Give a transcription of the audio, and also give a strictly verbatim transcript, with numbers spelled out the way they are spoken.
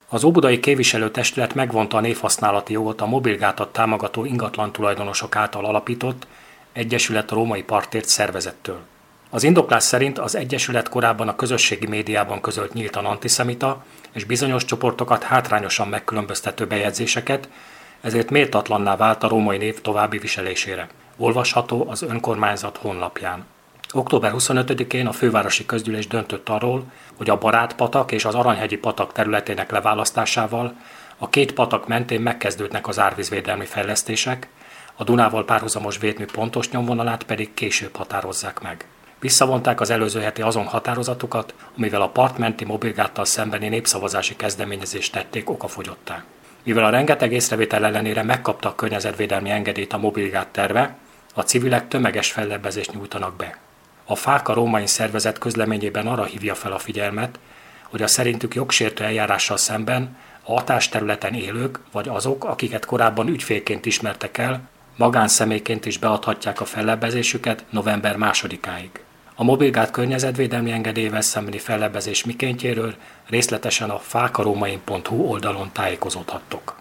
Az óbudai képviselőtestület megvonta a névhasználati jogot a mobilgátat támogató ingatlan tulajdonosok által alapított Egyesület a Római Partért szervezettől. Az indoklás szerint az egyesület korábban a közösségi médiában közölt nyíltan antiszemita és bizonyos csoportokat hátrányosan megkülönböztető bejegyzéseket, ezért méltatlanná vált a római név további viselésére. Olvasható az önkormányzat honlapján. október huszonötödikén a fővárosi közgyűlés döntött arról, hogy a Barát-patak és az Aranyhegyi patak területének leválasztásával a két patak mentén megkezdődnek az árvízvédelmi fejlesztések, a Dunával párhuzamos védmű pontos nyomvonalát pedig később határozzák meg. Visszavonták az előző heti azon határozatukat, amivel a partmenti mobilgáttal szembeni népszavazási kezdeményezést tették okafogyottá. Mivel a rengeteg észrevétel ellenére megkapta a környezetvédelmi engedélyt a mobilgát terve, a civilek tömeges fellebbezést nyújtanak be. A Fáka római szervezet közleményében arra hívja fel a figyelmet, hogy a szerintük jogsértő eljárással szemben a hatásterületen élők vagy azok, akiket korábban ügyfélként ismertek el, magánszemélyként is beadhatják a fellebbezésüket november másodikáig. A mobilgát környezetvédelmi engedélyével szembeni fellebbezés mikéntjéről részletesen a fákarómain pont hu oldalon tájékozódhattok.